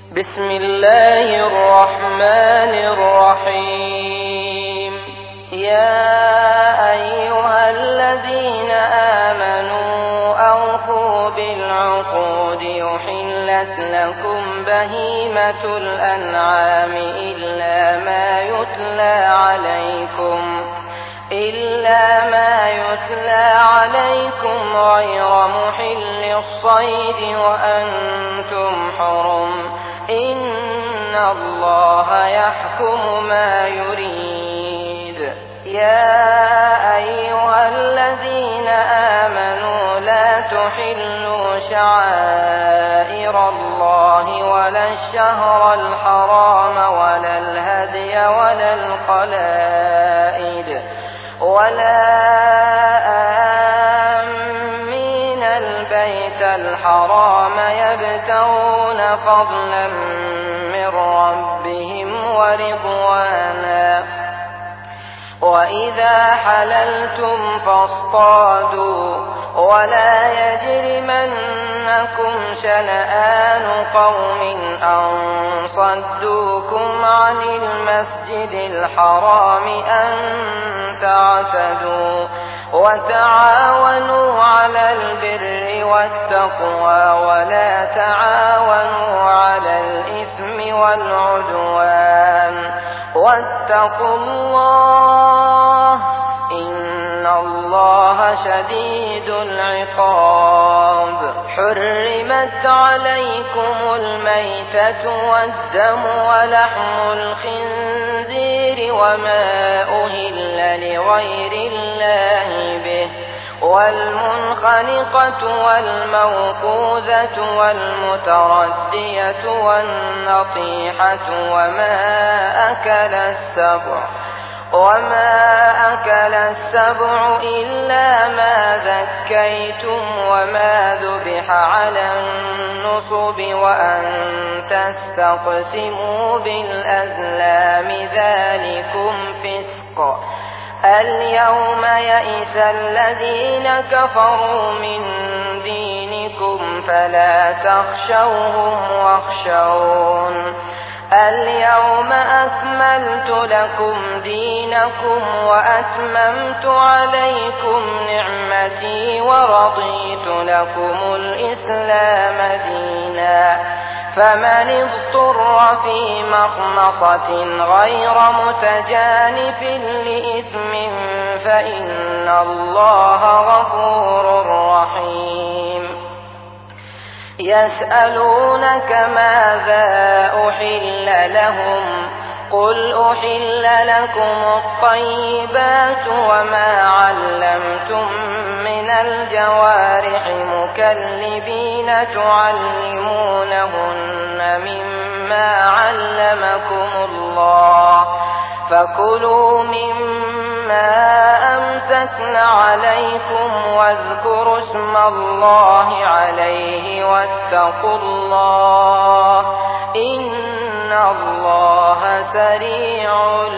بسم الله الرحمن الرحيم. يا أيها الذين آمنوا أوفوا بالعقود يحلت لكم بهيمة الأنعام إلا ما يتلى عليكم غير محل الصيد وأنتم حرم إن الله يحكم ما يريد. يا أيها الذين آمنوا لا تحلوا شعائر الله ولا الشهر الحرام ولا الهدي ولا القلائد ولا آمين البيت الحرام يبتغون فضلا من ربهم ورضوانا. وإذا حللتم فاصطادوا ولا يجرمنكم شنآن قوم أن صدوكم عن المسجد الحرام أن تعتدوا وتعاونوا على البر والتقوى ولا تعاونوا على الإثم والعدوان واتقوا الله إن الله شديد العقاب. حرمت عليكم الميتة والدم ولحم الخنزير وما أهل لغير الله به والمنخنقة والموقوذة والمتردية والنطيحة وما أكل السبع إلا ما ذكيتم وما ذبح على النصب وأن تستقسموا بالأزلام ذلكم فسق. اليوم يئس الذين كفروا من دينكم فلا تخشوهم واخشون. اليوم أكملت لكم دينكم وأتممت عليكم نعمتي ورضيت لكم الإسلام دينا. فمن اضطر في مخمصة غير متجانف لإثم فإن الله غفور رحيم. يسألونك ماذا أحل لهم قل أحل لكم الطيبات وما علمتم من الجوارح مكلبين تعلمونهن مما علمكم الله فكلوا مما أمسكن عليكم واذكروا اسم الله عليه واتقوا الله إن الله سريع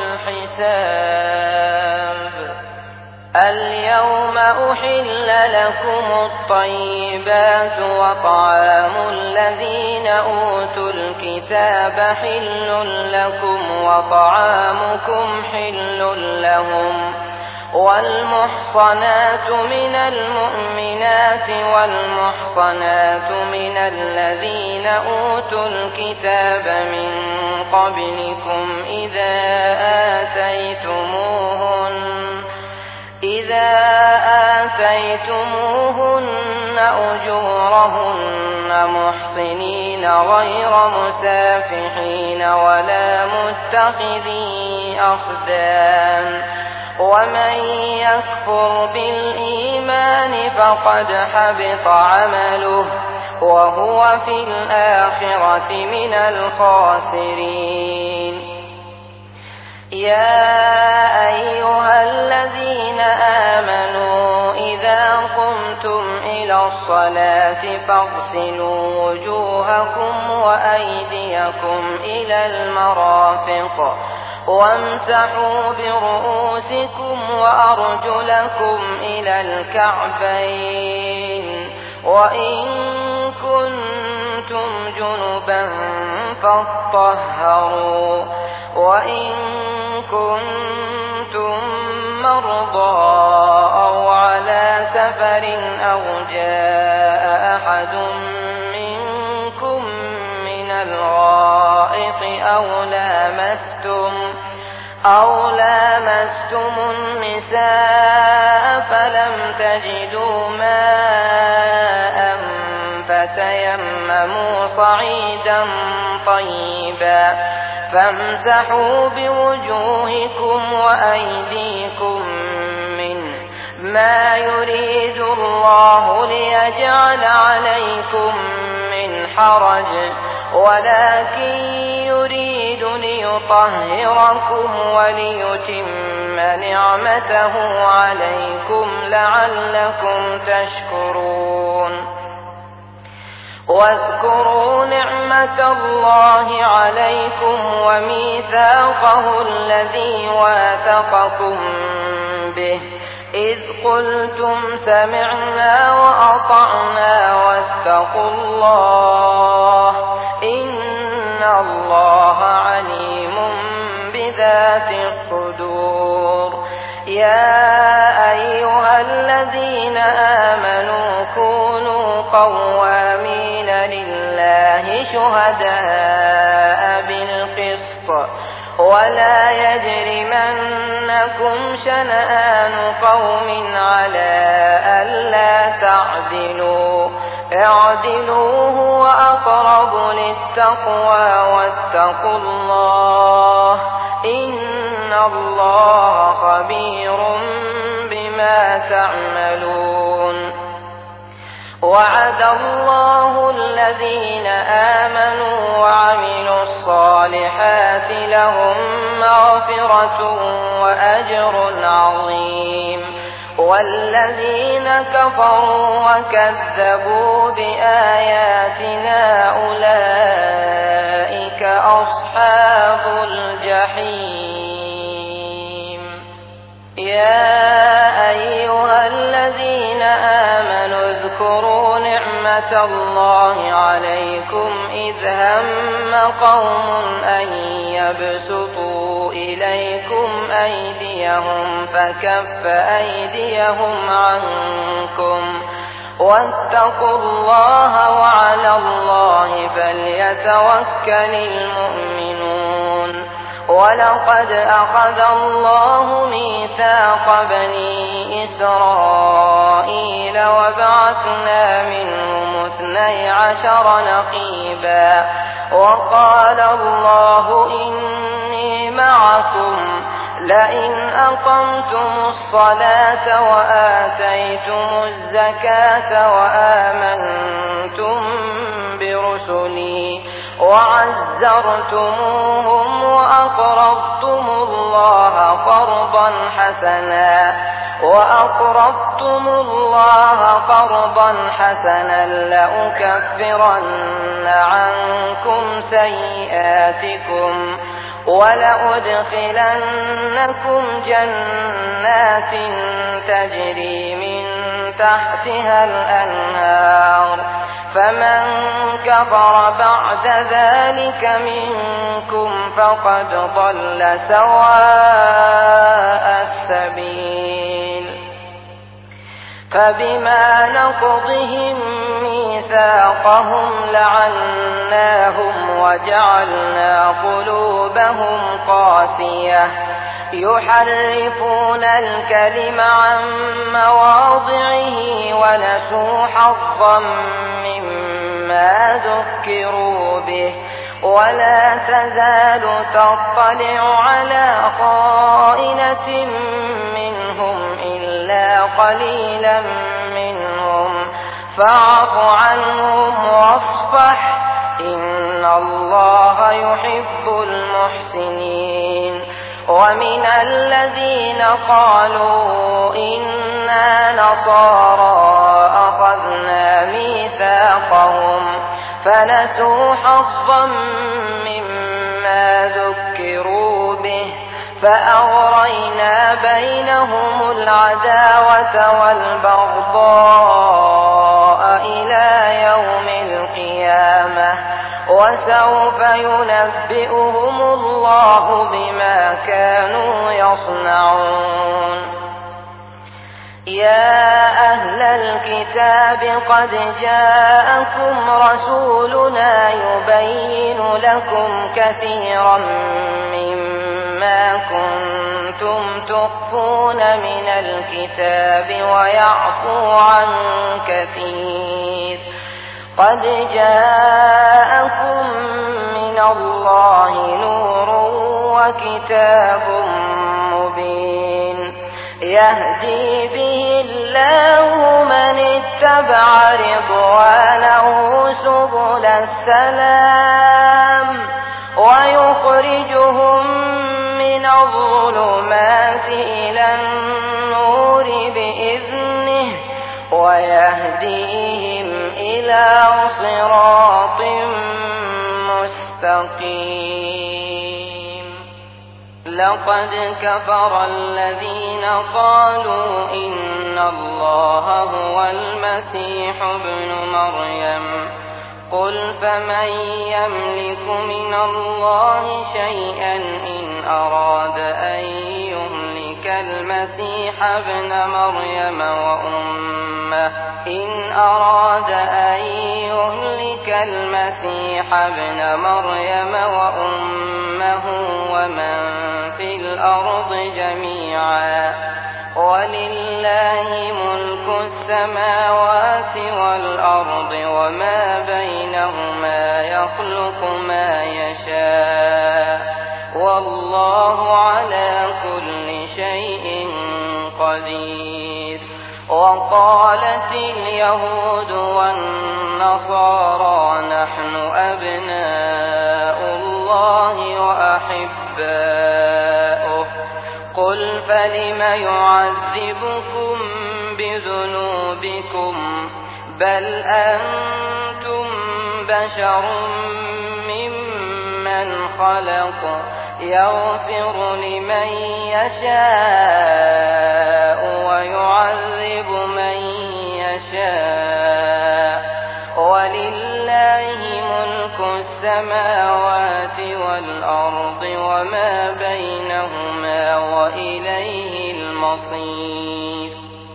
الحساب. اليوم أحل لكم الطيبات وطعام الذين أوتوا الكتاب حل لكم وطعامكم حل لهم. والمحصنات من المؤمنات والمحصنات من الذين أوتوا الكتاب من قبلكم إذا آتيتموهن أجورهن محصنين غير مسافحين ولا متخذي أخدان. ومن يكفر بالإيمان فقد حبط عمله وهو في الآخرة من الخاسرين. يا أيها الذين آمنوا إذا قمتم إلى الصلاة فاغسلوا وجوهكم وأيديكم إلى المرافق وامسحوا برؤوسكم وأرجلكم إلى الكعبين وإن كنتم جنبا فاطهروا وإن كنتم مرضى أو على سفر أو جاء أحد منكم من الغائط أو لامستم النساء فلم تجدوا ماء فتيمموا صعيدا طيبا فامسحوا بوجوهكم وأيديكم منه ما يريد الله ليجعل عليكم من حرج ولكن يريد ليطهركم وليتم نعمته عليكم لعلكم تشكرون واذكروا نعمة الله عليكم وميثاقه الذي واثقكم به إذ قلتم سمعنا وأطعنا واتقوا الله إن الله عليم بذات الصدور يا أيها الذين آمنوا كونوا قوامين لله شهداء بالقسط ولا يجرمنكم شنآن قوم على ألا تعدلوا اعدلوا هو أقرب للتقوى واتقوا الله إن الله خبير بما تعملون وعد الله الذين آمنوا وعملوا الصالحات لهم مغفرة وأجر عظيم والذين كفروا وكذبوا بآياتنا أولئك أصحاب الجحيم يا أيها الذين آمنوا اذكروا نعمة الله عليكم إذ هم قوم أن يبسطوا إليكم أيديهم فكف أيديهم عنكم واتقوا الله وعلى الله فليتوكل المؤمنون ولقد أخذ الله ميثاق بني إسرائيل وبعثنا منهم 12 نقيبا وقال الله إني معكم لئن أقمتم الصلاة وآتيتم الزكاة وآمنتم برسلي وعزرتموهم وأقرضتم الله قرضا حسنا لأكفرن عنكم سيئاتكم ولأدخلنكم جنات تجري من تحتها الأنهار فمن كفر بعد ذلك منكم فقد ضل سواء السبيل فبما نقضهم ميثاقهم لعناهم وجعلنا قلوبهم قاسية يحرفون الكلم عن مواضعه ونسوا حظا مما ذكروا به ولا تزال تطلع على خائنة منهم إلا قليلا منهم فاعف عنهم واصفح إن الله يحب المحسنين ومن الذين قالوا إنا نصارى أخذنا ميثاقهم فنسوا حظا مما ذكروا به فأغرينا بينهم العداوة والبغضاء إلى يوم القيامة وسوف ينبئهم الله بما كانوا يصنعون. يا أهل الكتاب قد جاءكم رسولنا يبين لكم كثيرا مما كنتم تخفون من الكتاب ويعفو عن كثير. قد جاءكم من الله نور وكتاب مبين يهدي به الله من اتبع رضوانه سبل السلام ويخرجهم من الظلمات إلى النور بإذنه ويهديهم إلى صراط مستقيم. لقد كفر الذين قالوا إن الله هو المسيح ابن مريم قل فمن يملك من الله شيئا إن أراد أن يهلك المسيح ابن مريم وأمه ومن في الأرض جميعا ولله ملك السماوات والأرض وما بينهما يخلق ما يشاء والله على كل شيء قدير. وقالت اليهود والنصارى نحن أبناء الله وأحباؤه قل فلم يعذبكم بذنوبكم بل أنتم بشر ممن خلق يغفر لمن يشاء ويعذب من يشاء ولله ملك السماوات والأرض وما بينهما وإليه المصير.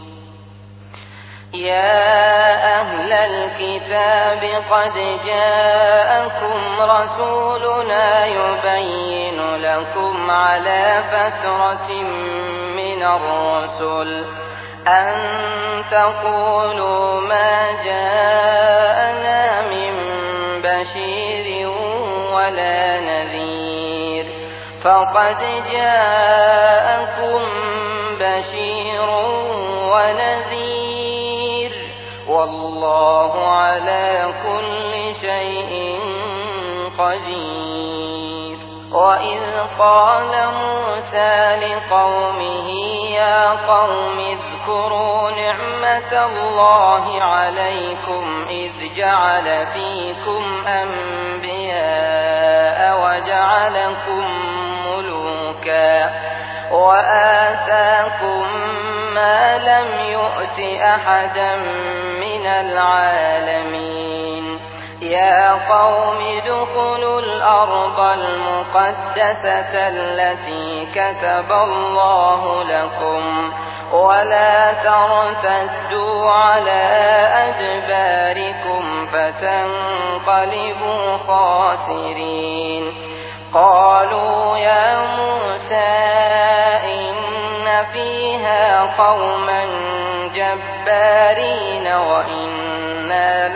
يا أهل الكتاب قد جاءكم رسولنا يبين لكم على فترة من الرسل أن تقولوا ما جاءنا من بشير ولا نذير فقد جاءكم بشير ونذير والله على كل شيء قدير. وإذ قال موسى لقومه يا قوم اذكروا نعمة الله عليكم إذ جعل فيكم أنبياء وجعلكم ملوكا وآتاكم ما لم يؤت أحدا من العالمين. يا قوم ادخلوا الأرض المقدسة التي كتب الله لكم ولا ترتدوا على أدباركم فتنقلبوا خاسرين. قالوا يا موسى إن فيها قوما جبارين وإنا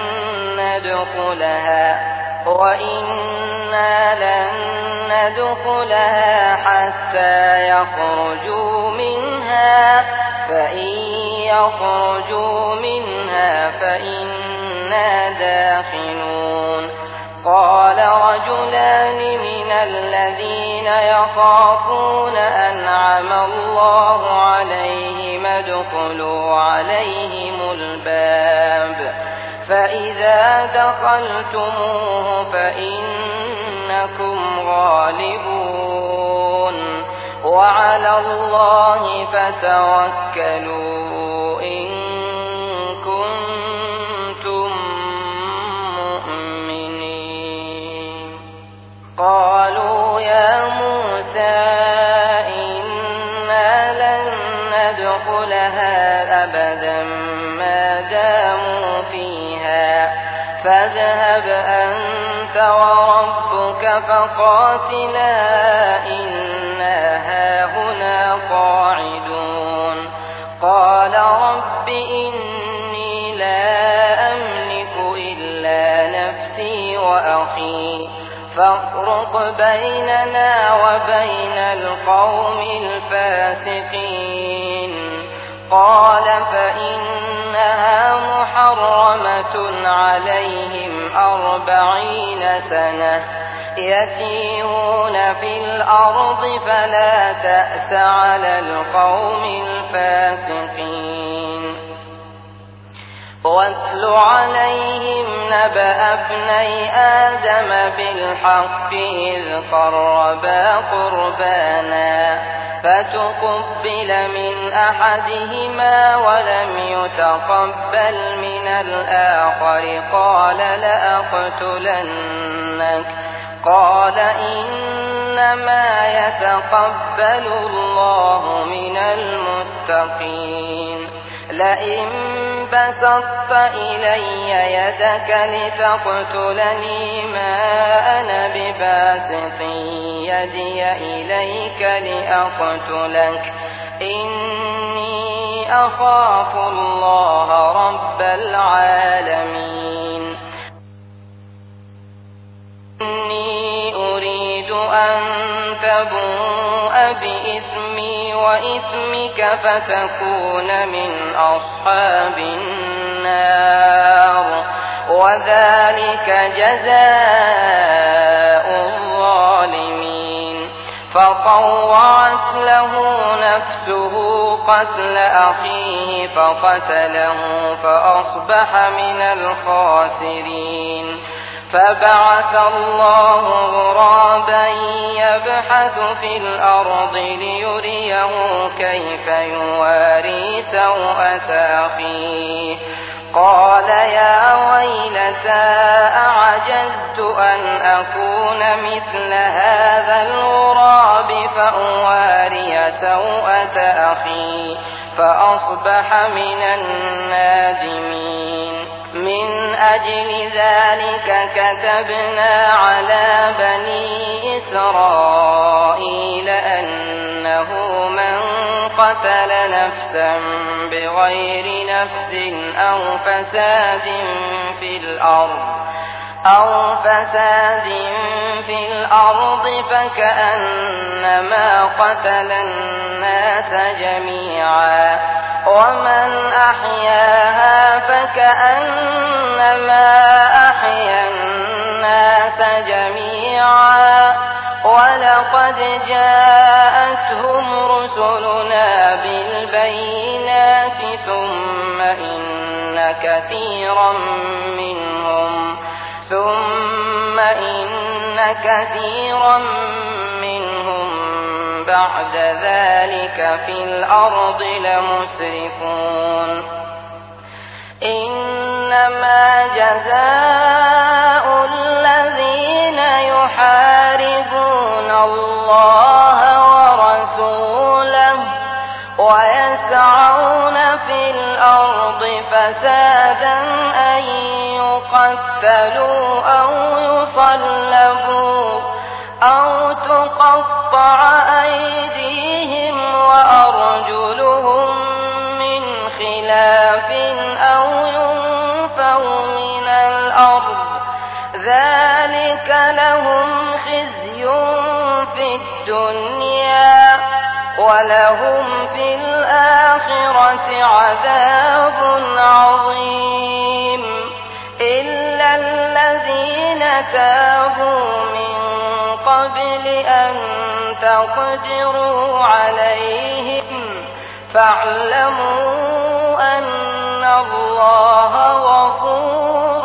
لن ندخلها حتى يخرجوا منها فإن يخرجوا منها فإنا داخلون. قال رجلان من الذين يخافون أنعم الله عليهم ادخلوا عليهم الباب فإذا دخلتموه فإنكم غالبون وعلى الله فتوكلوا إن كنتم مؤمنين. قالوا يا موسى إنا لن ندخلها أبدا ما داموا فيها فاذهب أنت وربك فقاتلا إنا هاهنا قاعدون قال رب إني لا أملك إلا نفسي وأخي فافرق بيننا وبين القوم الفاسقين قال فإنها محرمة عليهم 40 سنة يتيهون في الأرض فلا تأس على القوم الفاسقين واتل عليهم نبأ ابني آدم بالحق إذ قربا قربانا فتقبل من أحدهما ولم يتقبل من الآخر قال لأقتلنك قال إنما يتقبل الله من المتقين لئن بسطت إلي يدك لتقتلني ما أنا بباسط يدي إليك لأقتلك إني أخاف الله رب العالمين إني أريد أن تبوء بإثمي وإثمك فتكون من أصحاب النار وذلك جزاء الظالمين فطوعت له نفسه قتل أخيه فقتله فأصبح من الخاسرين فبعث الله غرابا يبحث في الأرض ليريه كيف يواري سوءة أخيه قال يا ويلتى أعجزت أن أكون مثل هذا الغراب فأواري سوءة أخي فأصبح من النادمين من أجل ذلك كتبنا على بني إسرائيل أنه من قتل نفسا بغير نفس أو فساد في الأرض فكأنما قتل الناس جميعا ومن أحياها فكأنما أحيا الناس جميعا ولقد جاءتهم رسلنا بالبينات ثم إن كثيرا منهم بعد ذلك في الأرض لمسرفون إنما جزاء الذين يحاربون الله ورسوله ويسعون في الأرض فسادا أن يقتلوا أو يصلبوا أو تقطع أيديهم وأرجلهم من خلاف أو ينفوا من الأرض ذلك لهم خزي في الدنيا ولهم في الآخرة عذاب عظيم إلا الذين تابوا من قبل أن تقدروا عليهم فاعلموا أن الله غفور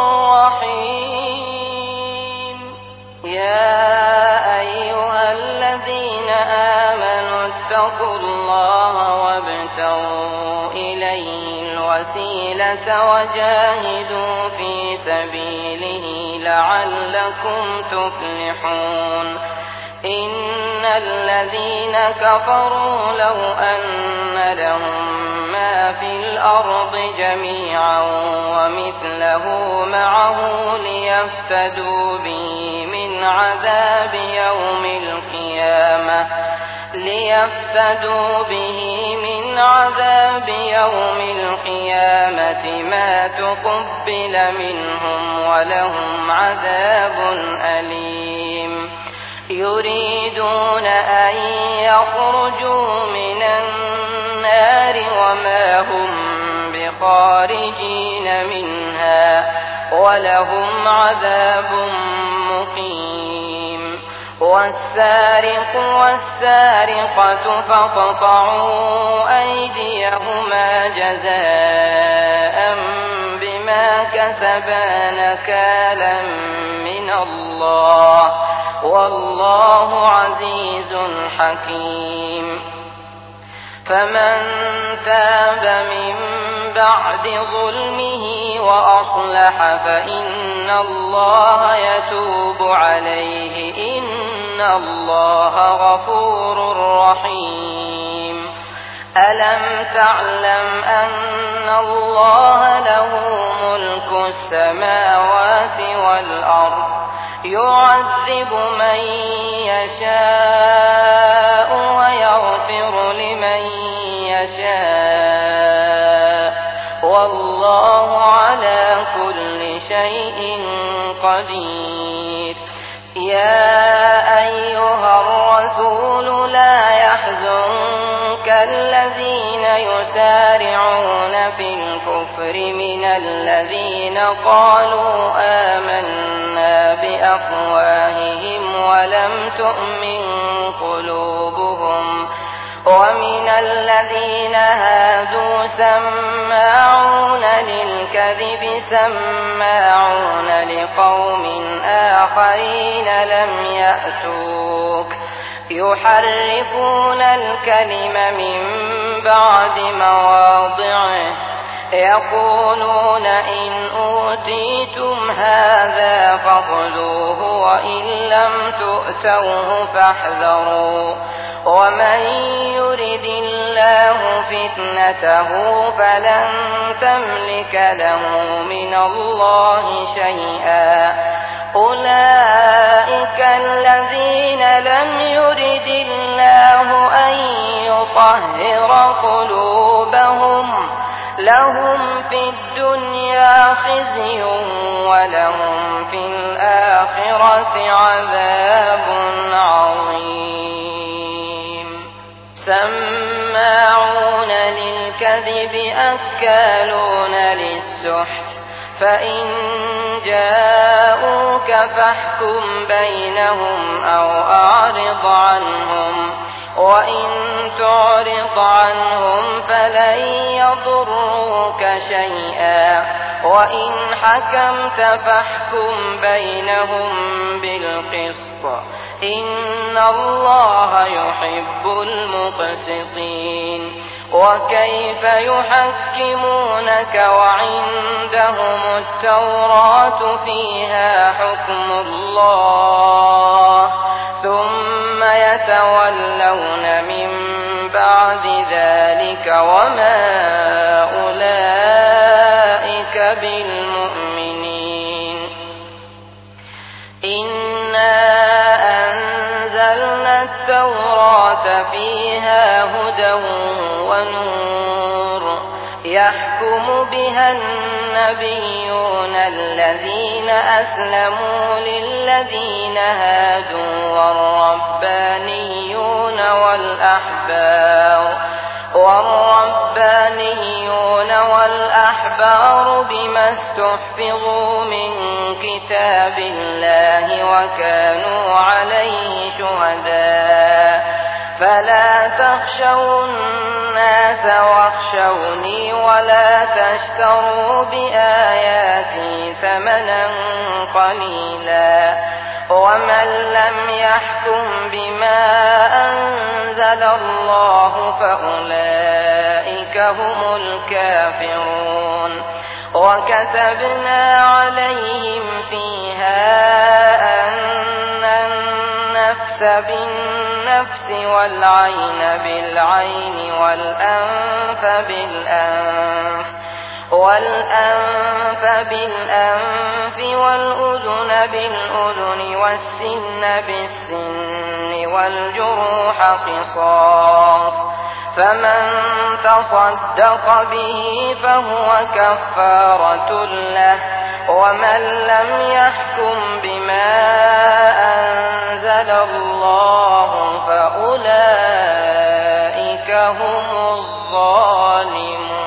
رحيم يا أيها الذين آمنوا اتقوا الله وابتغوا إليه الوسيلة وجاهدوا في سبيله لعلكم تفلحون إن الذين كفروا لو أن لهم ما في الأرض جميعا ومثله معه ليفتدوا به من عذاب يوم القيامة ما تقبل منهم ولهم عذاب أليم يريدون أن يخرجوا من النار وما هم بخارجين منها ولهم عذاب مقيم والسارق والسارقة فاقطعوا أيديهما جزاء بما كسبا نكالا من الله والله عزيز حكيم فمن تاب من بعد ظلمه وأصلح فإن الله يتوب عليه إن الله غفور رحيم ألم تعلم أن الله له ملك السماوات والأرض يعذب من يشاء ويغفر لمن يشاء والله على كل شيء قدير يا أيها الرسول لا يحزنك الذين يسارعون في الكفر من الذين قالوا آمنا بأفواههم ولم تؤمن قلوبهم ومن الذين هادوا سماعون للكذب سماعون لقوم آخرين لم يأتوك يحرفون الكلم من بعد مواضعه يقولون إن أوتيتم هذا فخذوه وإن لم تؤتوه فاحذروا ومن يرد الله فتنته فلن تملك له من الله شيئا أولئك الذين لم يرد الله أن يطهر قلوبهم لهم في الدنيا خزي ولهم في الآخرة عذاب عظيم سماعون للكذب أكالون للسحت فإن جاءوك فاحكم بينهم أو أعرض عنهم وإن تعرض عنهم فلن يضروك شيئا وإن حكمت فاحكم بينهم بالقسط إن الله يحب المقسطين وكيف يحكمونك وعندهم التوراة فيها حكم الله ثم يتولون من بعد ذلك وما أولئك بالمؤمنين إنا أنزلنا التوراة فيها هدى ونور يحكم بها النبيون الذين أسلموا للذين هادوا والأحبار بما استحفظوا من كتاب الله وكانوا عليه شهداء فلا تخشوا الناس واخشوني ولا تشتروا بآياتي ثمنا قليلا ومن لم يحكم بما أنزل الله فأولئك هم الكافرون وكتبنا عليهم فيها أن النفس بالنفس والعين بالعين والأنف بالأنف والأذن بالأذن والسن بالسن والجروح قصاص، فمن تصدق به فهو كفارة له، ومن لم يحكم بما أنزل الله فأولئك هم الظالمون.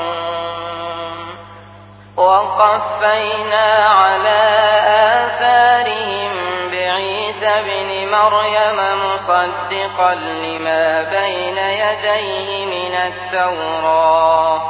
وقفينا على آثارهم بعيسى ابن مريم مصدقا لما بين يديه من التوراة،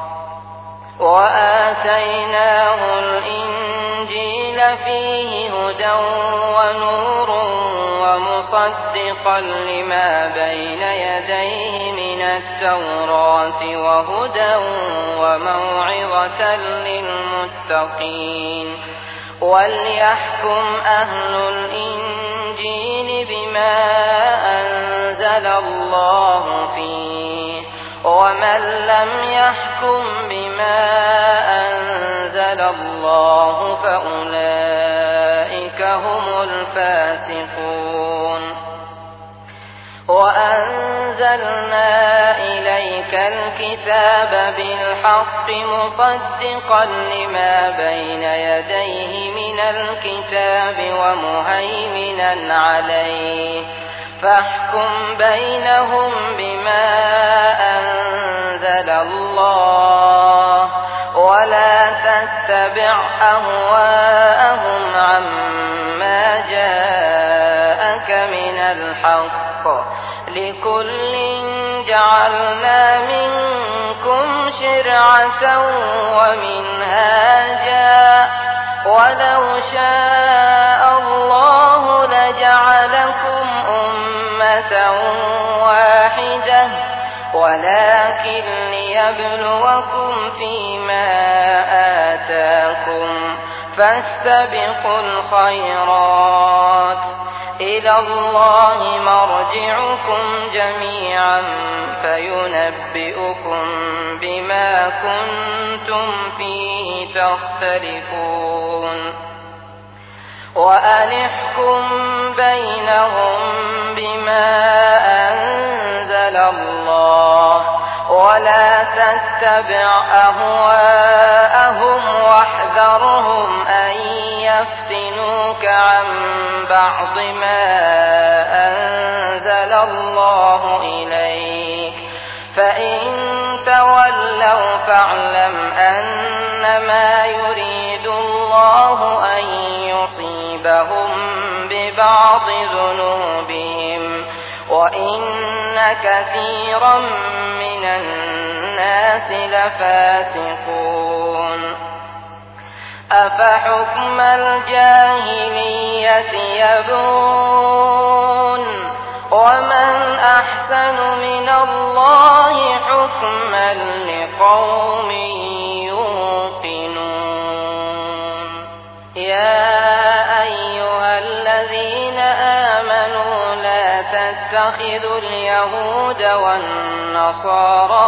وآتيناه الإنجيل فيه هدى ونور ومصدقا لما بين يديه من التوراة وهدى وموعظة للمتقين. وليحكم أهل الإنجيل بما أنزل الله فيه، ومن لم يحكم بما أنزل الله فأولئك هم الفاسقون. وأنزلنا إليك الكتاب بالحق مصدقا لما بين يديه من الكتاب ومهيمنا عليه، فاحكم بينهم بما أنزل الله، ولا تتبع أهواءهم عما جاءك من الحق، لكل جعلنا منكم شرعة ومنهاجا، ولو شاء الله لجعلكم أمة واحدة، ولكن ليبلوكم فيما آتاكم، فاستبقوا الخيرات، إلى الله مرجعكم جميعا فينبئكم بما كنتم فيه تختلفون. وأنحكم بينهم بما أنزل الله، ولا تتبع أهواءهم واحذرهم أن يفتنوك عن بعض ما أنزل الله إليك، فإن تولوا فاعلم أنما يريد الله أن يصيبهم ببعض ذنوبهم، وإن كثيرا من الناس لفاسقون. أفحكم الجاهلية يبغون، ومن أحسن من الله حكما لقوم يوقنون. يا أيها الذين آمنوا لا تتخذوا اليهود والنصارى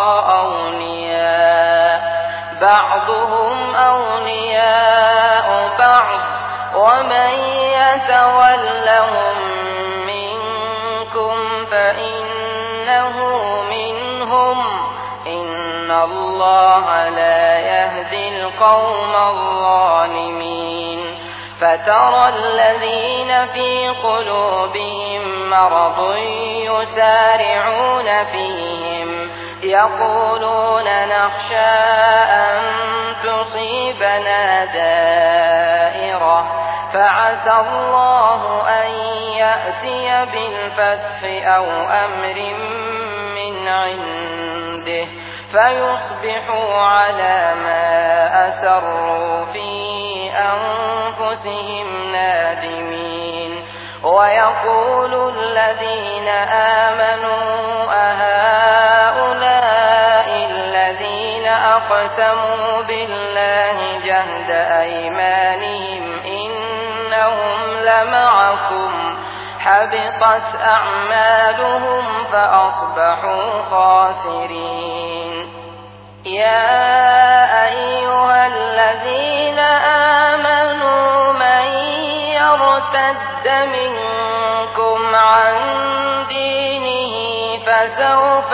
أولياء، بعضهم أولياء بعض، ومن يتولهم منكم فإنه منهم، إن الله لا يهدي القوم الظالمين. فترى الذين في قلوبهم مرض يسارعون فيهم، يقولون نخشى أن تصيبنا دائرة، فعسى الله أن يأتي بالفتح أو أمر من عنده، فيصبحوا على ما أسروا في أنفسهم نادمين. ويقول الذين آمنوا أهؤلاء الذين أقسموا وأقسموا بالله جهد أيمانهم إنهم لمعكم حبطت أعمالهم فأصبحوا خاسرين. يا أيها الذين آمنوا من يرتد منكم عن دينه فسوف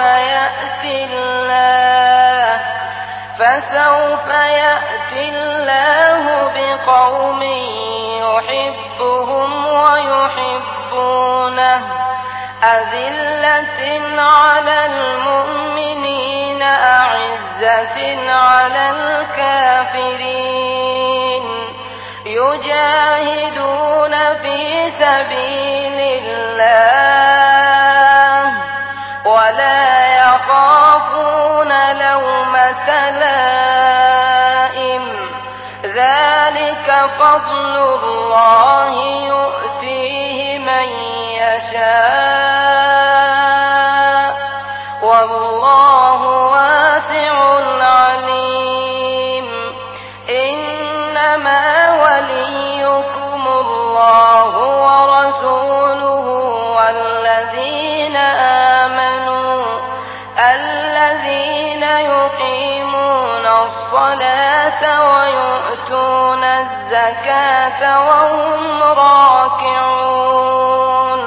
يأتي الله بقوم يحبهم ويحبونه أذلة على المؤمنين أعزة على الكافرين يجاهدون في سبيل الله ولا يخافون لومة لائم ذلك فضل الله يؤتيه من يشاء والله واسع عليم. إنما وليكم الله ورسوله والذين آمنوا الذين يقيمون الصلاة ويؤتون الزكاة وهم راكعون.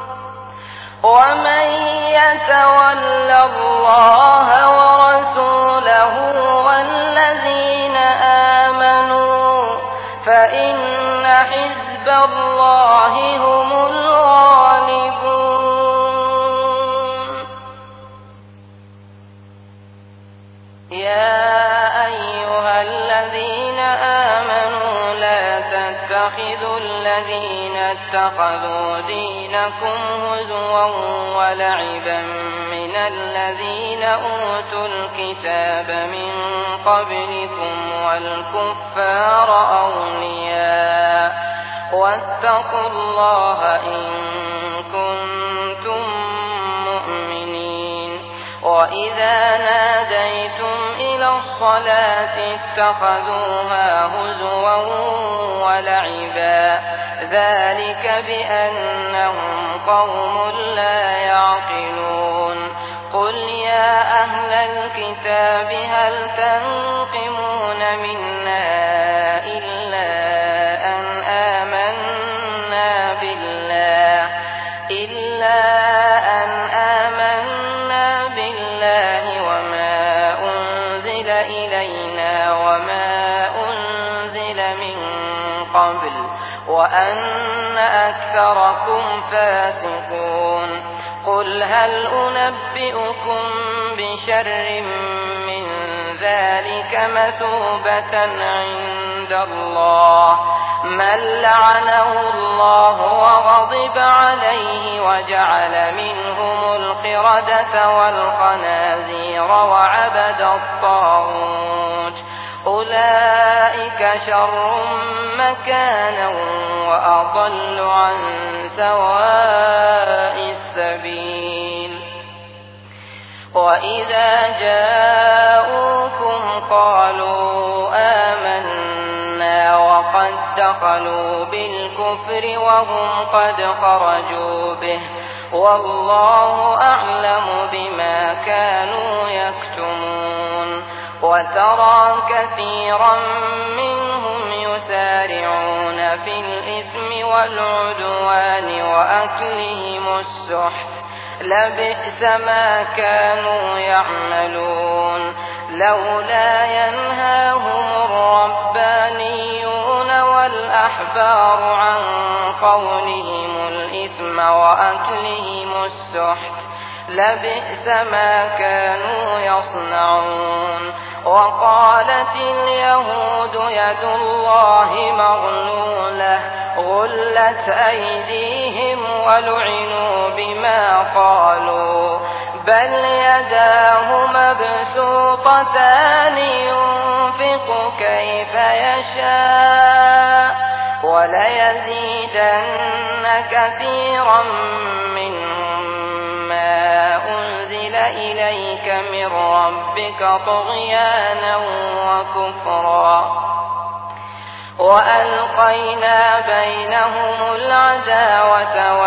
ومن يتول الله ورسوله والذين آمنوا فإن حزب الله هم الغالبون. يا أيها الذين آمنوا لا تتخذوا الذين اتخذوا دينكم هزوا ولعبا من الذين أوتوا الكتاب من قبلكم والكفار أولياء واتقوا الله إن كنتم مؤمنين. وإذا ناديتم إلى الصلاة اتخذوها هزوا ولعبا ذلك بأنهم قوم لا يعقلون. قل يا أهل الكتاب هل تنقمون منا إلا أن آمنا بالله وما أنزل إلينا وما أنزل من قبل وأن أكثركم فاسقون. قل هل أنبئكم بشر من ذلك مثوبة عند الله من لعنه الله وغضب عليه وجعل منهم القردة والخنازير وعبد الطاغوت أولئك شر مكانا وأضل عن سواء السبيل. وإذا جاءوكم قالوا آمنا وقد دخلوا بالكفر وهم قد خرجوا به والله أعلم بما كانوا يكتمون. وترى كثيرا منهم يسارعون في الإثم والعدوان وأكلهم السحت لبئس ما كانوا يعملون. لولا ينهاهم الربانيون والأحبار عن قولهم الإثم وأكلهم السحت لبئس ما كانوا يصنعون. وقالت اليهود يد الله مغلولة غلت أيديهم ولعنوا بما قالوا بل يداه مبسوطتان ينفق كيف يشاء وليزيدن كثيرا منهم ما أنزل إليك من ربك طغيانا وكفرا وألقينا بينهم العداوة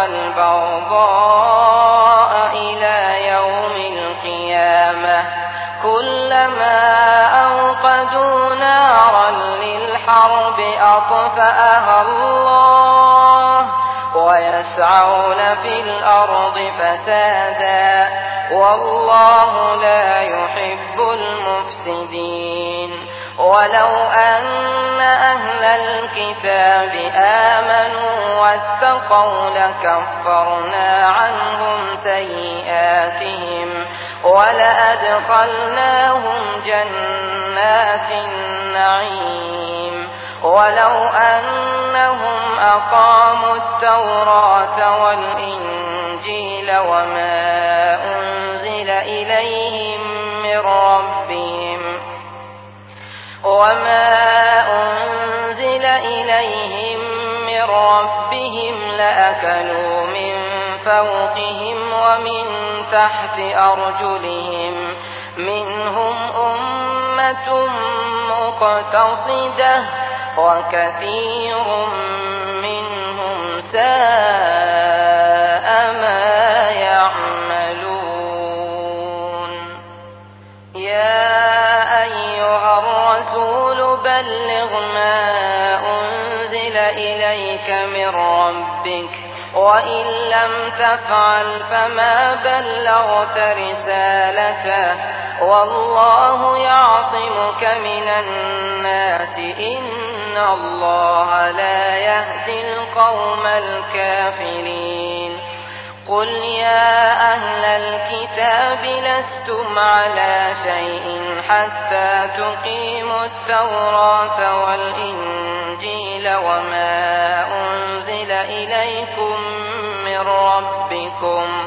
والبغضاء إلى يوم القيامة كلما أوقدوا نارا للحرب أطفأها الله ويسعون في الأرض فسادا والله لا يحب المفسدين ولو أن أهل الكتاب آمنوا واتقوا لكفرنا عنهم سيئاتهم ولأدخلناهم جنات النعيم ولو أنهم أقاموا التوراة والإنجيل وما أنزل إليهم من ربهم لأكلوا من فوقهم ومن تحت أرجلهم منهم أمة مقتصدة وكثير منهم ساء ما يعملون يا أيها الرسول بلغ ما أنزل إليك من ربك وإن لم تفعل فما بلغت رسالته والله يعصمك من الناس إن الله لا يهدي القوم الكافرين قل يا أهل الكتاب لستم على شيء حتى تقيموا التوراة والإنجيل وما أنزل إليكم من ربكم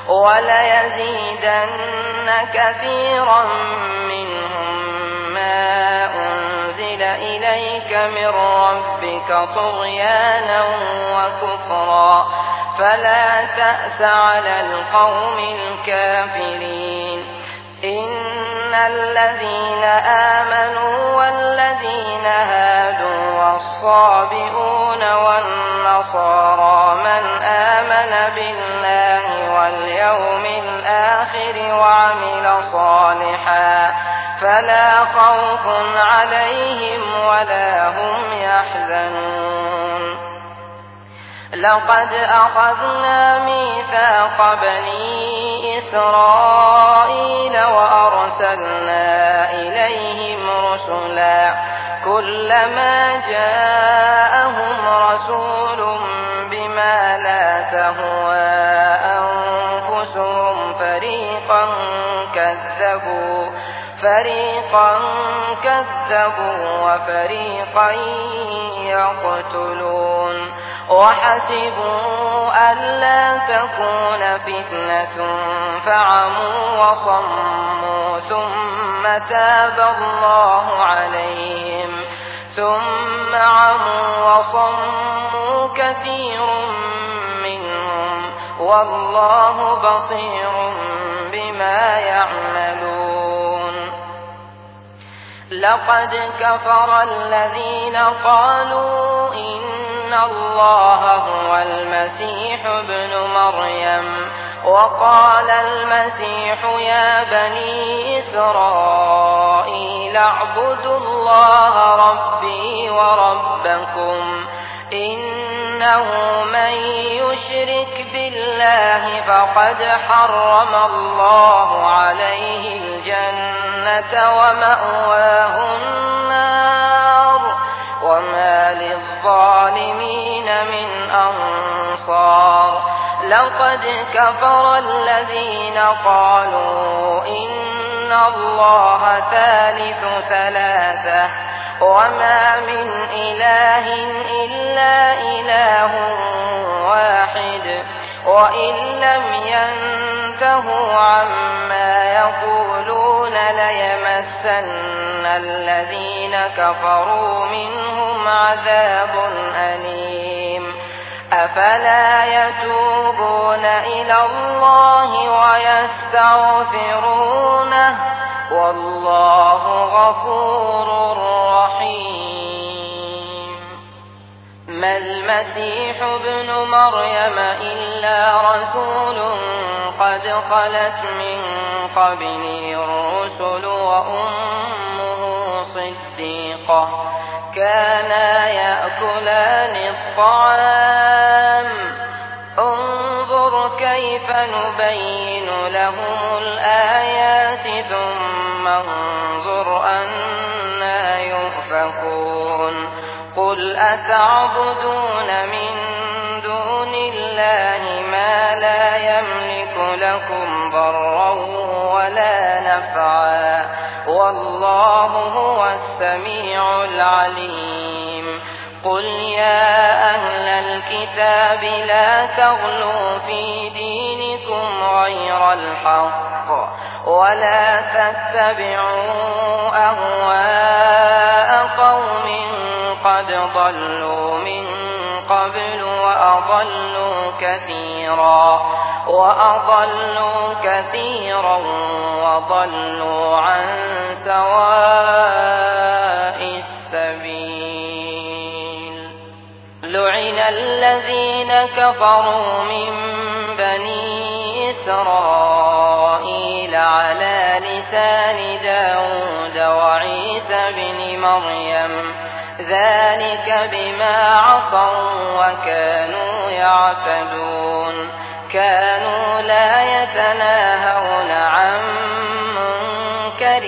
وليزيدن كثيرا منهم ما أنزل إليك من ربك طغيانا وكفرا فلا تأس على القوم الكافرين إن الذين آمنوا والذين هادوا والصابئون والنصارى من آمن بالله واليوم الآخر وعمل صالحا فلا خوف عليهم ولا هم يحزنون لقد أخذنا ميثاق بني إسرائيل وأرسلنا إليهم رسلا كلما جاءهم رسول بما لا تهوى أنفسهم فريقا كذبوا وفريقا يقتلون وحسبوا ألا تكون فتنة فعموا وصموا ثم تاب الله عليهم ثم عموا وصموا كثير منهم والله بصير بما يعملون لقد كفر الذين قالوا إن الله هو المسيح ابن مريم وقال المسيح يا بني إسرائيل اعبدوا الله ربي وربكم إنه من يشرك بالله فقد حرم الله عليه الجنة ومأواه النار وما للظالمين من أنصار لقد كفر الذين قالوا إن الله ثالث ثلاثة وما من إله إلا إله واحد وإن لم ينتهوا عما يقولون ليمسن الذين كفروا منهم عذاب أليم أفلا يتوبون إلى الله ويستغفرونه والله غفور رحيم. ما المسيح ابن مريم إلا رسول قد خلت من قبله الرسل وأمه صديقة كانا يأكلان الطعام انظر كيف نبين لهم الآيات ثم انظر أنى يؤفكون. قل أتعبدون من دون الله ما لا يملك لكم ضرا ولا نفعا والله هو السميع العليم. قل يا أهل الكتاب لا تغلوا في دينكم غير الحق ولا تتبعوا أهواء قوم قد ضلوا من قبل وأضلوا كثيرا وضلوا عن سواء السبيل. لعن الذين كفروا من بني إسرائيل على لسان داود وعيسى بن مريم ذلك بما عصوا وكانوا يعتدون. كانوا لا يتناهون عن منكر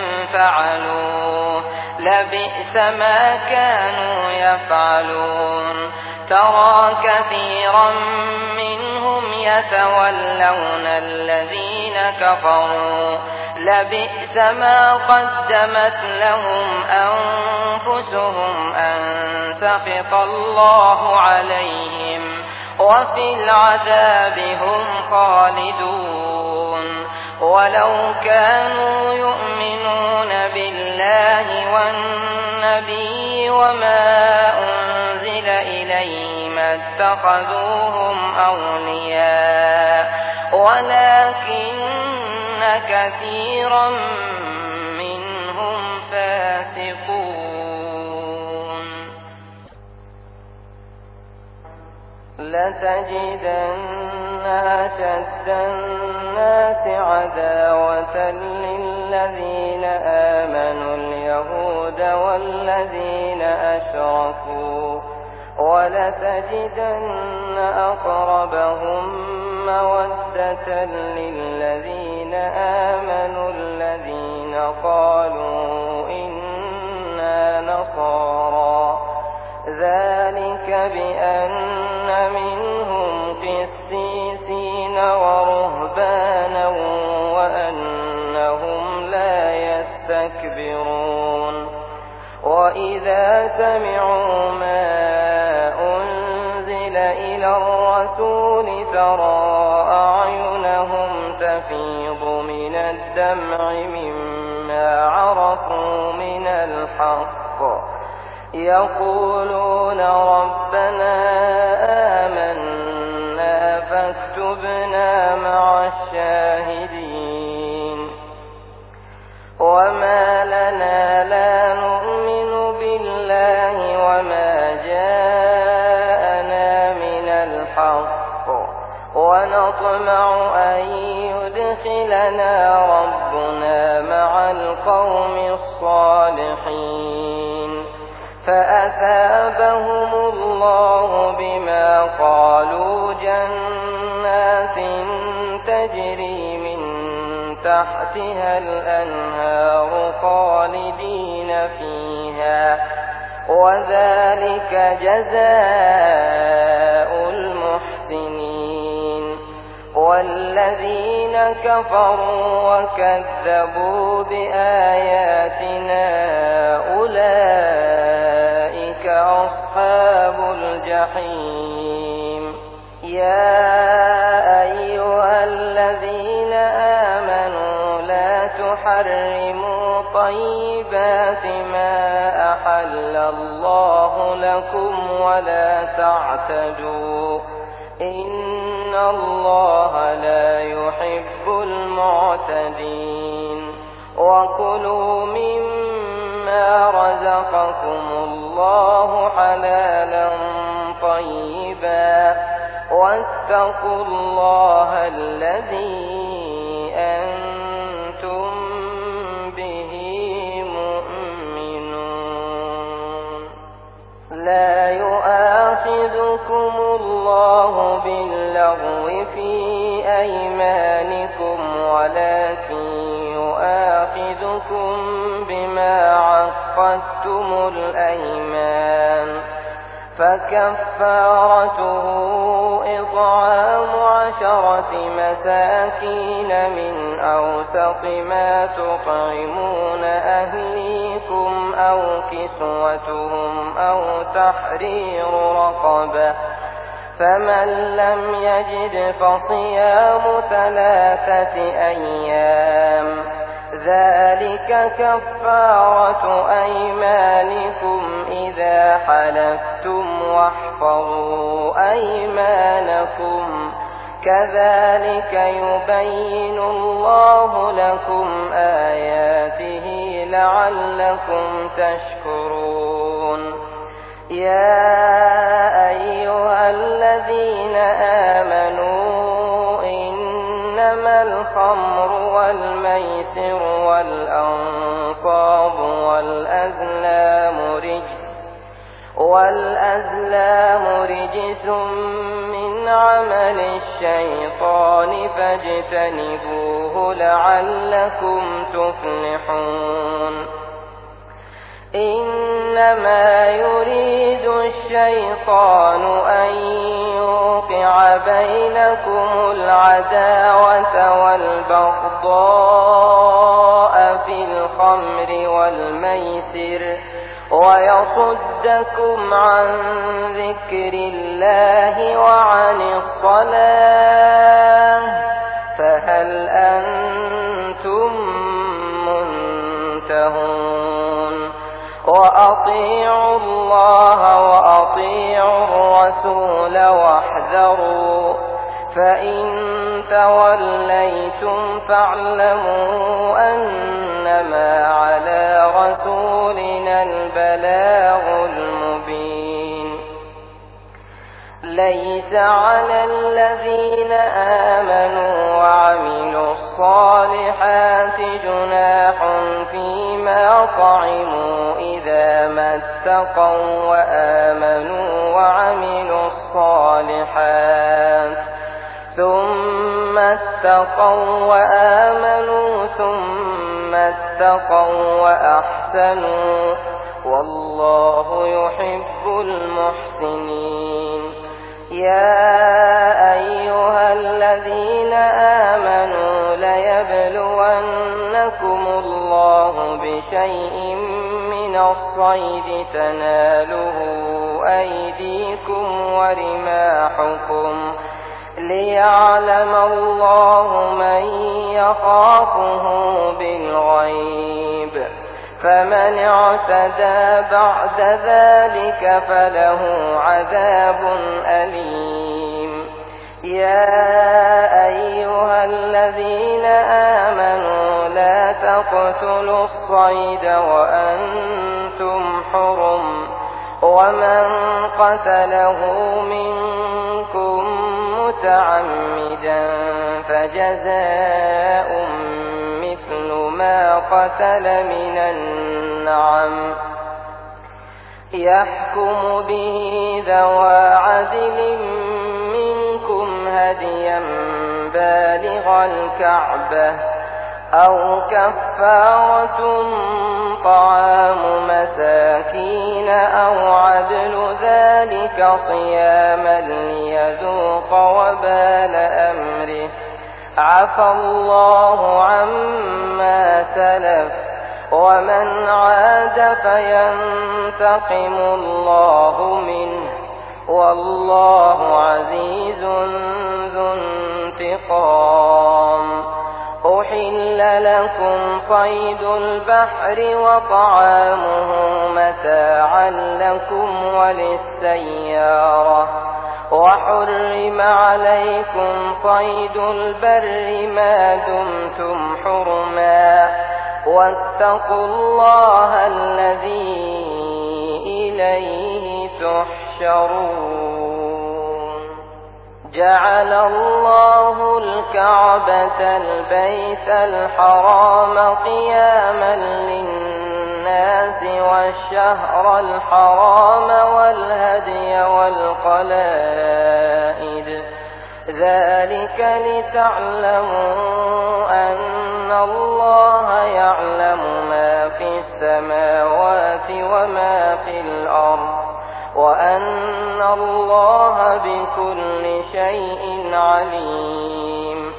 فعلوه لبئس ما كانوا يفعلون. ترى كثيرا منهم يتولون الذين كفروا لبئس ما قدمت لهم أنفسهم أن سخط الله عليهم وفي العذاب هم خالدون. ولو كانوا يؤمنون بالله والنبي وما أنزل إليه ما اتخذوهم أولياء ولكن كثيرا منهم فاسقون. لتجدن أشد الناس عداوة للذين آمنوا اليهود والذين أشركوا ولتجدن أقربهم مودة للذين آمنوا الذين قالوا إنا نصارى ذلك بأن منهم قسيسين ورهبانا وأنهم لا يستكبرون. وإذا سمعوا ما أنزل إلى الرسول ترى أعينهم تفيض من الدمع مما عرفوا من الحق يقولون ربنا آمنا فاكتبنا مع الشاهدين. وما لنا لا نؤمن بالله وما جاءنا من الحق ونطمع أن يدخلنا ربنا مع القوم الصالحين. فأثابهم الله بما قالوا جنات تجري من تحتها الأنهار خالدين فيها وذلك جزاء المحسنين. والذين كفروا وكذبوا بآياتنا أولئك أصحاب الجحيم. يا أيها الذين آمنوا لا تحرموا طيبات ما أحل الله لكم ولا تعتدوا إن الله لا يحب المعتدين وكلوا مما رزقكم الله حلالا طيبا واتقوا الله الذي أنتم به مؤمنون لا يؤاخذكم الله باللغو في أيمانكم ولكن يؤاخذكم بما عقدتم الأيمان فكفارته إطعام 10 مساكين من أوسط ما تطعمون أهليكم أو كسوتهم أو تحرير رقبة فمن لم يجد فصيام 3 أيام ذلك كفارة أيمانكم إذا حلفتم واحفظوا أيمانكم كذلك يبين الله لكم آياته لعلكم تشكرون يا أيها الذين آمنوا إنما الخمر والميسر والأنصاب والأزلام رجس من عمل الشيطان فاجتنبوه لعلكم تفلحون إنما يريد الشيطان أن يوقع بينكم العداوة والبغضاء في الخمر والميسر ويصدكم عن ذكر الله وعن الصلاة فهل أنتم منتهون وأطيعوا الله وأطيعوا الرسول واحذروا فإن توليتم فاعلموا أنما على رسولنا البلاغ المبين ليس على الذين آمنوا وعملوا الصالحات جناح فيما طعموا إذا ما اتقوا وآمنوا وعملوا الصالحات ثم اتقوا وآمنوا ثم اتقوا وأحسنوا والله يحب المحسنين يا أيها الذين آمنوا ليبلونكم الله بشيء من الصيد تناله أيديكم ورماحكم ليعلم الله من يخافه بالغيب فمن اعتدى بعد ذلك فله عذاب أليم يا أيها الذين آمنوا لا تقتلوا الصيد وأنتم حرم ومن قتله منكم متعمدا فجزاء مثل ما قتل من النعم يحكم به ذوى عدل منكم هديا بالغ الكعبة أو كفارة طعام مساكين أو عدل ذلك صياما ليذوق وبال أمره عفى الله عما سلف ومن عاد فينتقم الله منه والله عزيز ذو انتقام أحل لكم صيد البحر وطعامه متاعا لكم وللسيارة وحرم عليكم صيد البر ما دمتم حرما واتقوا الله الذي إليه تحشرون. جعل الله الكعبة البيت الحرام قياما للناس والشهر الحرام والهدي والقلائد ذلك لتعلموا أن الله يعلم ما في السماوات وما في الأرض وأن الله بكل شيء عليم.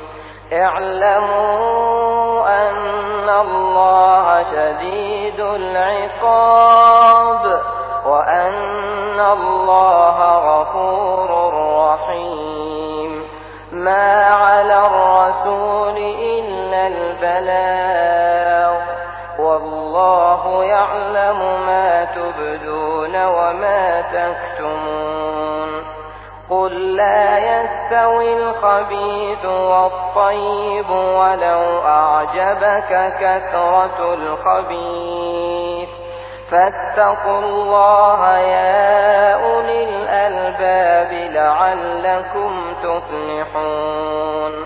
اعلموا أن الله شديد العقاب وأن الله غفور رحيم. ما على الرسول إلا البلاغ والله يعلم ما تبدون وما تكتمون. قل لا يستوي الخبيث والطيب ولو أعجبك كثرة الخبيث فاتقوا الله يا أولي الألباب لعلكم تفلحون.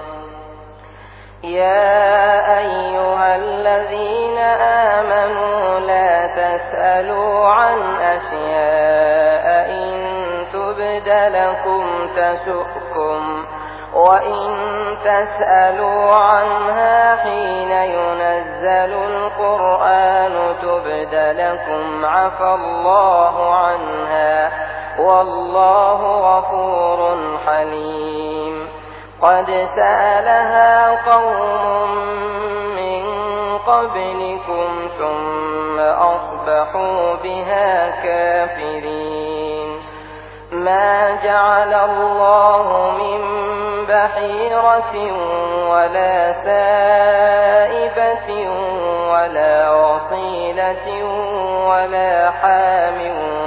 يا أيها الذين آمنوا لا تسألوا عن أشياء إن تبد لكم تسؤكم وإن تسألوا عنها حين ينزل القرآن تبد لكم عفى الله عنها والله غفور حليم. قد سألها قوم من قبلكم ثم أصبحوا بها كافرين. ما جعل الله من بحيرة ولا سائبة ولا وصيلة ولا حام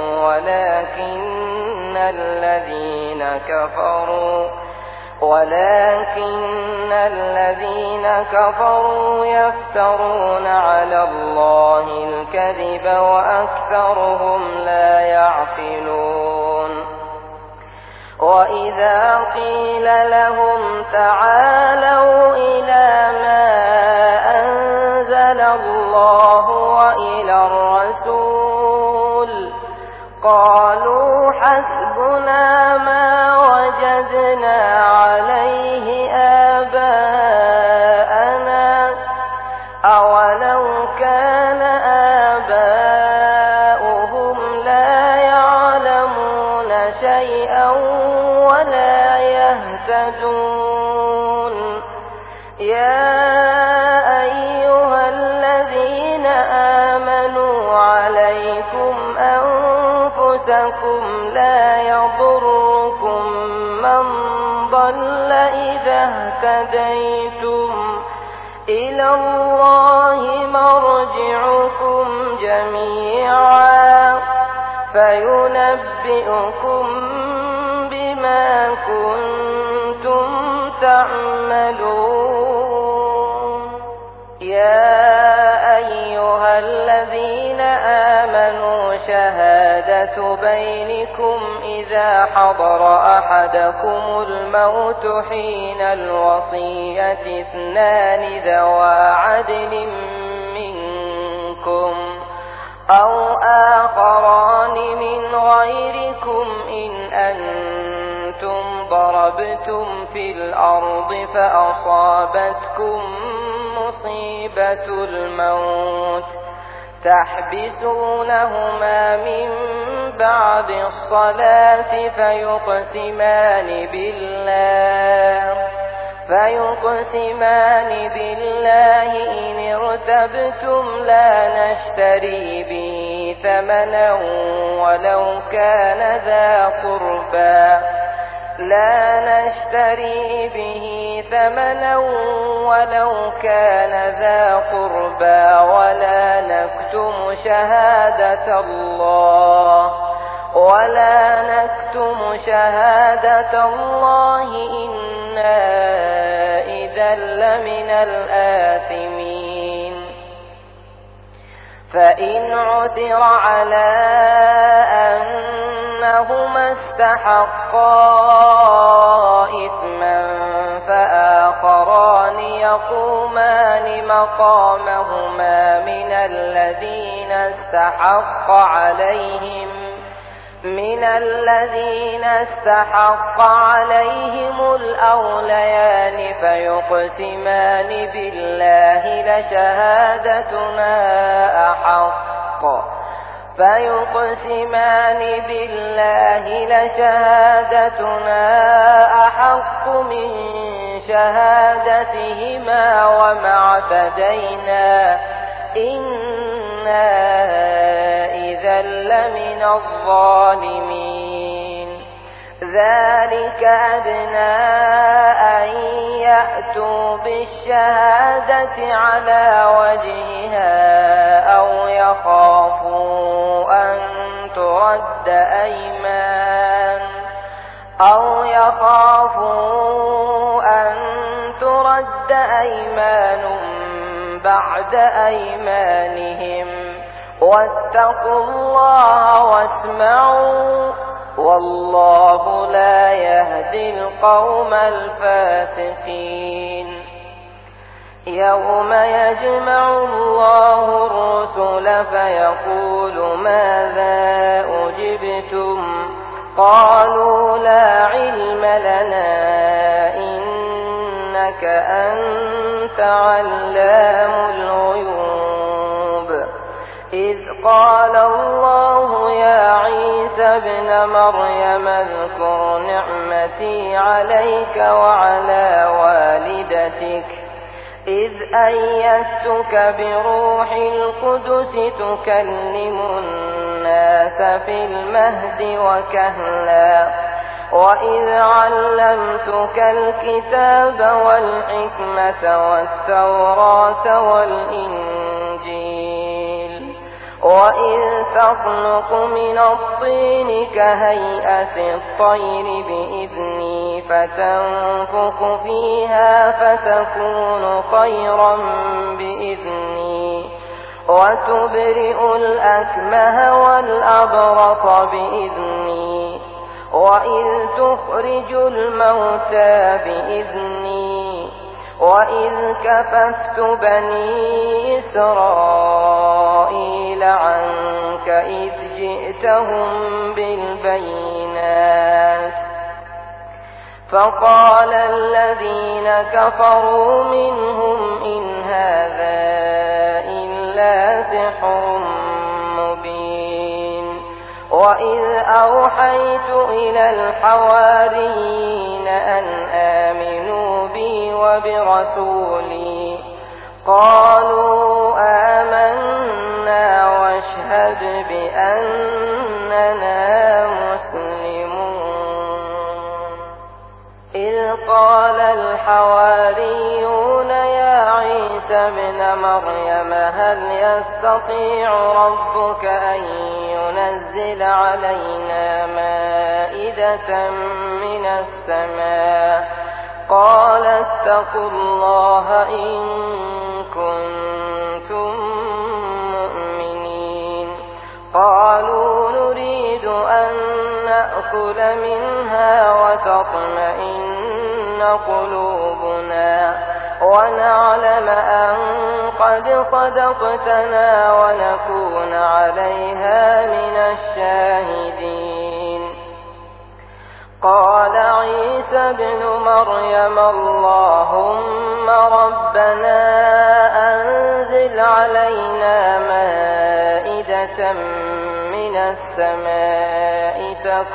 ولكن الذين كفروا يفترون على الله الكذب وأكثرهم لا يعقلون. وإذا قيل لهم تعالوا إلى ما أنزل الله وإلى الرسول قالوا حسبنا ما وجدنا عليه آباءنا أولو كان آباؤهم لا يعلمون شيئا ولا يهتدون. يا أيها الذين آمنوا عليكم أنفسكم لا يضركم من ضل إذا اهتديتم إلى الله مرجعكم جميعا فينبئكم بما كنتم تعملون. يا أيها الذين آمنوا شهادة بينكم إذا حضر أحدكم الموت حين الوصية اثنان ذوى عدل منكم أو آخران من غيركم إن أنتم ضربتم في الأرض فأصابتكم مصيبة الموت تحبسونهما من بعد الصلاة فيقسمان بالله إن ارتبتم لا نشتري به ثمنا ولو كان ذا قربى لا نشتري به ثمنا ولو كان ذا قربى ولا نكتم شهادة الله إنا إذا لمن الآثمين فإن عثر على أنهما استحقا إثما فآخران يقومان مقامهما من الذين استحق عليهم الأوليان فيقسمان بالله لشهادتنا أحق من شهادتهما وما اعتدينا إنا إذا لمن الظالمين ذلك أدنى أن يأتوا بالشهادة على وجهها أو يخافوا أن ترد أيمان بعد أيمانهم واتقوا الله واسمعوا والله لا يهدي القوم الفاسقين يوم يجمع الله الرسل فيقول ماذا أجبتم قالوا لا علم لنا إنك أنت علام الغيوب إذ قال الله يا عيسى ابن مريم اذكر نعمتي عليك وعلى والدتك إذ أيدتك بروح القدس تكلم الناس في المهد وكهلا وإذ علمتك الكتاب والحكمة والتوراة والإنجيل وإذ تخلق من الطين كهيئة الطير بإذني فتنفخ فيها فتكون طيرا بإذني وتبرئ الأكمه والأبرص بإذني وإذ تخرج الموتى بإذني وإذ كففت بني إسرائيل عنك إذ جئتهم بالبينات فقال الذين كفروا منهم إن هذا إلا سحر مبين وإذ أوحيت إلى الحواريين أن آمنوا بي وبرسولي قالوا آمنا واشهد بأننا مسلمون إذ قال الحواريون يا عيسى ابن مريم هل يستطيع ربك أن ينزل علينا مائدة من السماء قال اتقوا الله إن كنتم مؤمنين قالوا نريد أن نأكل منها وتطمئن قلوبنا ونعلم أن قد صدقتنا ونكون عليها من الشاهدين قال عيسى ابن مريم اللهم ربنا أنزل علينا مائدة من السماء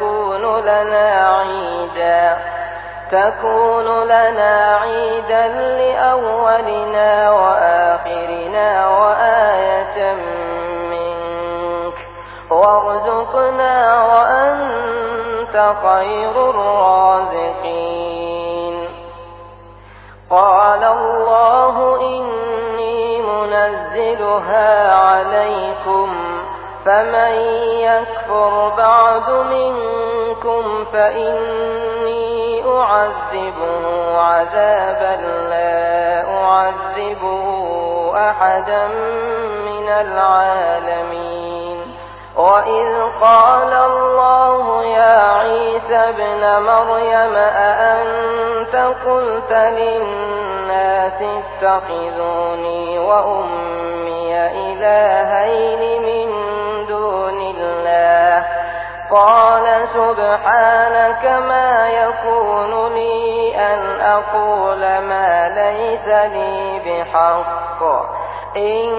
تكون لنا عيدا لأولنا وآخرنا وآية منك وارزقنا وأنت وأنت خير الرازقين. قال الله إني منزلها عليكم فمن يكفر بعد منكم فإني أعذبه عذابا لا أعذبه أحدا من العالمين. وإذ قال الله يا عيسى ابن مريم أأنت قلت للناس اتخذوني وأمي إلهين من دون الله قال سبحانك ما يكون لي أن أقول ما ليس لي بحق إن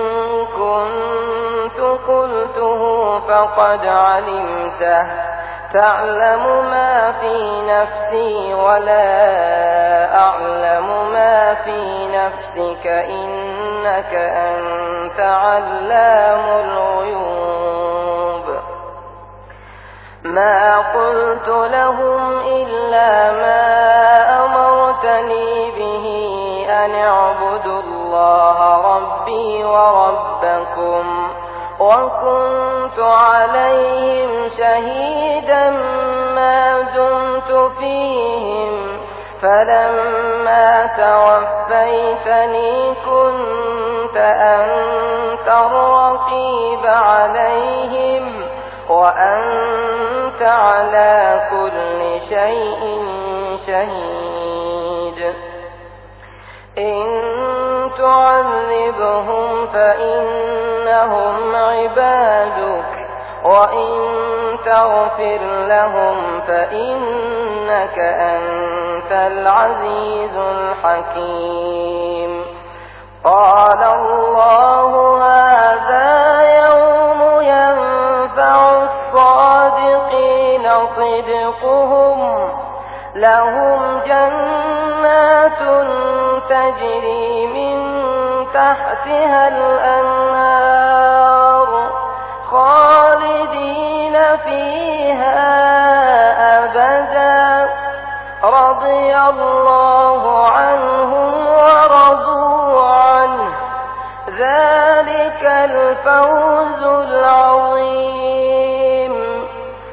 كنت قلته فقد علمته تعلم ما في نفسي ولا أعلم ما في نفسك إنك أنت علام الغيوب. ما قلت لهم إلا ما أمرتني به أن اعبدوا الله ربي وربكم وكنت عليهم شهيدا ما دمت فيهم فلما توفيتني كنت أنت الرقيب عليهم وأنت على كل شيء شهيد. إن تعذبهم فإنهم عبادك وإن تغفر لهم فإنك أنت العزيز الحكيم. قال الله هذا يوم ينفع الصادقين صدقهم لهم جنات تجري من تحتها الأنهار خالدين فيها أبدا رضي الله عنهم ورضوا عنه ذلك الفوز العظيم.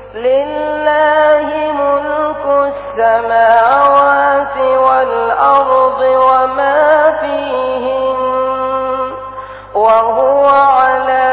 لله ملك السماوات والأرض وما فيهن وهو على